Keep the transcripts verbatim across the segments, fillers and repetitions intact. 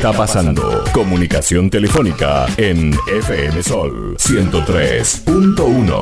está pasando. Comunicación telefónica en F M Sol ciento tres punto uno.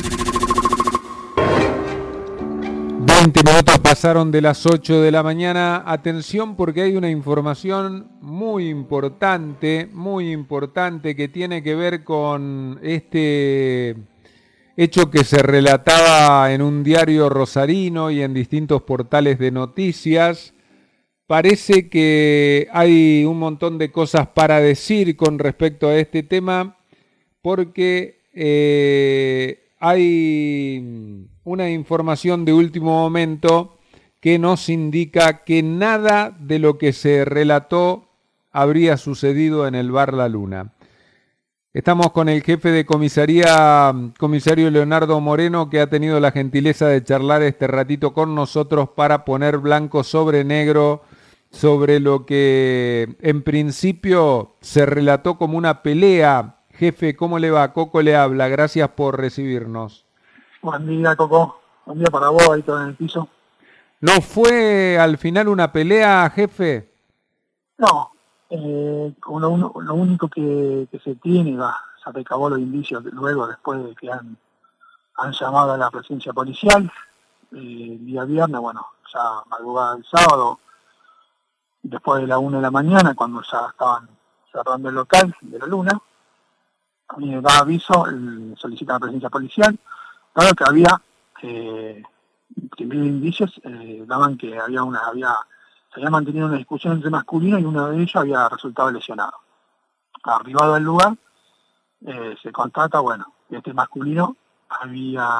veinte minutos pasaron de las ocho de la mañana. Atención, porque hay una información muy importante, muy importante que tiene que ver con este hecho que se relataba en un diario rosarino y en distintos portales de noticias. Parece que hay un montón de cosas para decir con respecto a este tema, porque eh, hay una información de último momento que nos indica que nada de lo que se relató habría sucedido en el Bar La Luna. Estamos con el jefe de comisaría, comisario Leonardo Moreno, que ha tenido la gentileza de charlar este ratito con nosotros para poner blanco sobre negro sobre lo que en principio se relató como una pelea. Jefe, ¿cómo le va? Coco le habla, gracias por recibirnos. Buen día, Coco. Buen día para vos, ahí todo en el piso. ¿No fue al final una pelea, jefe? No, eh, como lo, uno, lo único que, que se tiene, va, se recabó los indicios luego, después de que han, han llamado a la presencia policial, eh, el día viernes, bueno, ya madrugada del sábado, después de la una de la mañana, cuando ya estaban cerrando el local de La Luna, a mí me da aviso, el, solicita la presencia policial, claro que había, eh, primeros indicios eh, daban que había una, había, se había mantenido una discusión entre masculinos y uno de ellos había resultado lesionado. Arribado al lugar, eh, se constata, bueno, que este masculino había,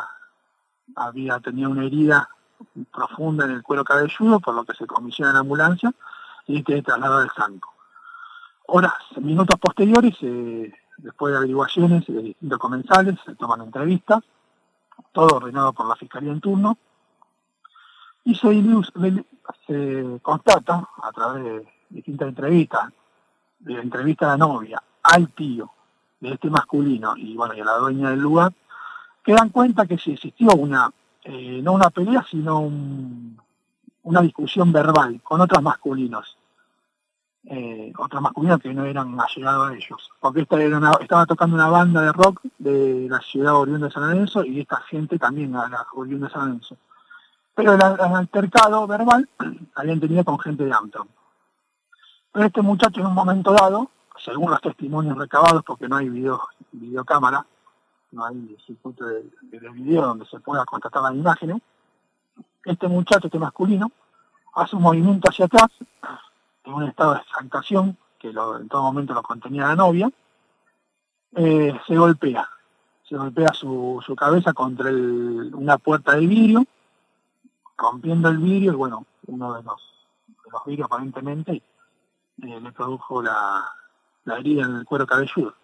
había tenido una herida profunda en el cuero cabelludo, por lo que se comisiona en la ambulancia y que trasladó al Sanco. Horas, minutos posteriores, eh, después de averiguaciones de distintos comensales, se toman entrevistas, todo ordenado por la Fiscalía en turno, y se, ilus- se constata a través de distintas entrevistas, de la entrevista a la novia, al tío de este masculino y bueno, y a la dueña del lugar, que dan cuenta que sí existió una, eh, no una pelea, sino un, una discusión verbal con otros masculinos. Eh, otros masculinos que no eran allegados a ellos, porque esta era una, estaba tocando una banda de rock de la ciudad oriunda de San Lorenzo y esta gente también a la oriunda de San Lorenzo. Pero el, el altercado verbal habían tenido con gente de Ampton. Pero este muchacho en un momento dado, según los testimonios recabados, porque no hay video, videocámara, no hay circuito de, de, de video donde se pueda constatar las imágenes, este muchacho, este masculino, hace un movimiento hacia atrás, en un estado de exaltación, que lo, en todo momento lo contenía la novia, eh, se golpea, se golpea su, su cabeza contra el, una puerta de vidrio, rompiendo el vidrio, y bueno, uno de los, de los vidrios aparentemente eh, le produjo la, la herida en el cuero cabelludo.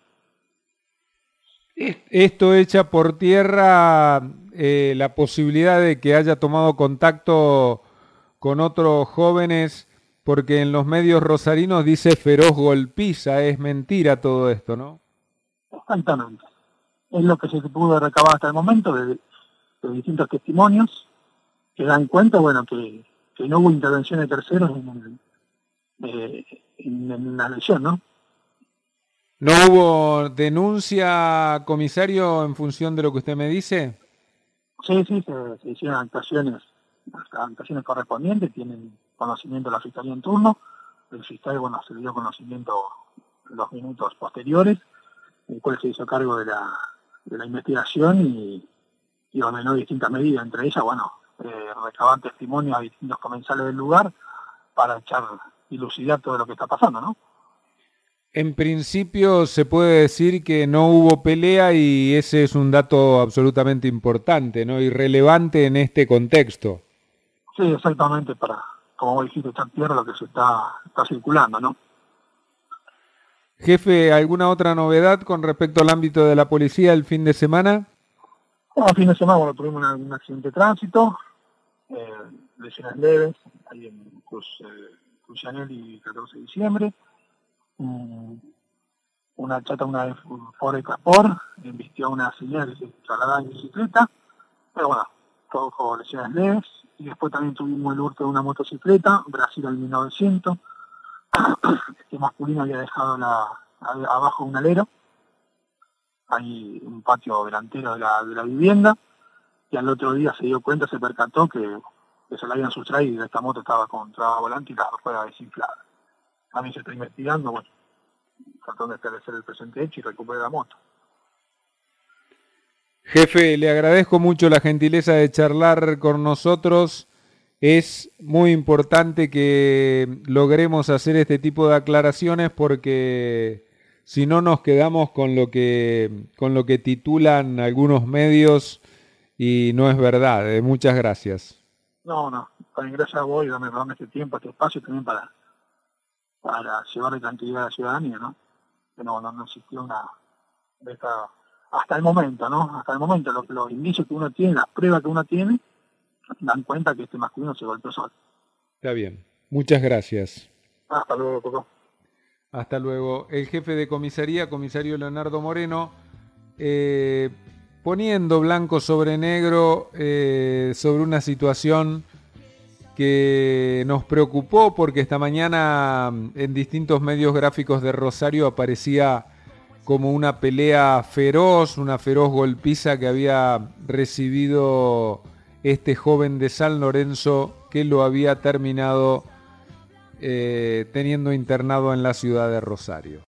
Esto echa por tierra eh, la posibilidad de que haya tomado contacto con otros jóvenes, porque en los medios rosarinos dice feroz golpiza. Es mentira todo esto, ¿no? Exactamente. Es lo que se pudo recabar hasta el momento de, de distintos testimonios que dan cuenta, bueno, que, que no hubo intervención de terceros en, eh, en, en la lesión, ¿no? ¿No hubo denuncia, comisario, en función de lo que usted me dice? Sí, sí, se, se hicieron actuaciones, las actuaciones correspondientes, tienen conocimiento de la Fiscalía en turno, el fiscal, bueno, se le dio conocimiento en los minutos posteriores, el cual se hizo cargo de la, de la investigación y, y ordenó distintas medidas, entre ellas, bueno, eh, recabar testimonios a distintos comensales del lugar para echar, dilucidar todo lo que está pasando, ¿no? En principio se puede decir que no hubo pelea y ese es un dato absolutamente importante, ¿no? Y relevante en este contexto. Sí, exactamente, para, como vos dijiste, echar tierra lo que se está, está circulando, ¿no? Jefe, ¿alguna otra novedad con respecto al ámbito de la policía el fin de semana? Bueno, el fin de semana, bueno, tuvimos una, un accidente de tránsito, eh, lesiones leves, ahí en Cruz, eh, Cruz Chanel y catorce de diciembre. Um, una chata, una Ford Explorer, embistió a una señora que se trasladaba en bicicleta, pero bueno, todo con lesiones leves. Y después también tuvimos el hurto de una motocicleta, Brasil al mil novecientos, este masculino había dejado la, abajo un alero, hay un patio delantero de la, de la vivienda, y al otro día se dio cuenta, se percató que, que se la habían sustraído y esta moto estaba con traba volante y la rueda desinflada. A mí se está investigando, bueno, tratando de establecer el presente hecho y recuperar la moto. Jefe, le agradezco mucho la gentileza de charlar con nosotros. Es muy importante que logremos hacer este tipo de aclaraciones porque si no nos quedamos con lo que, con lo que titulan algunos medios y no es verdad. Eh, muchas gracias. No, no, con gracias a vos y dame, dame este tiempo, este espacio también para, para llevarle tranquilidad a la ciudadanía, ¿no? Que no, no, no existió una de esta, hasta el momento, ¿no? Hasta el momento, los, los indicios que uno tiene, las pruebas que uno tiene, dan cuenta que este masculino se golpeó solo. Está bien, muchas gracias. Hasta luego, Coco. Hasta luego. El jefe de comisaría, comisario Leonardo Moreno, eh, poniendo blanco sobre negro eh, sobre una situación que nos preocupó porque esta mañana en distintos medios gráficos de Rosario aparecía como una pelea feroz, una feroz golpiza que había recibido este joven de San Lorenzo que lo había terminado eh, teniendo internado en la ciudad de Rosario.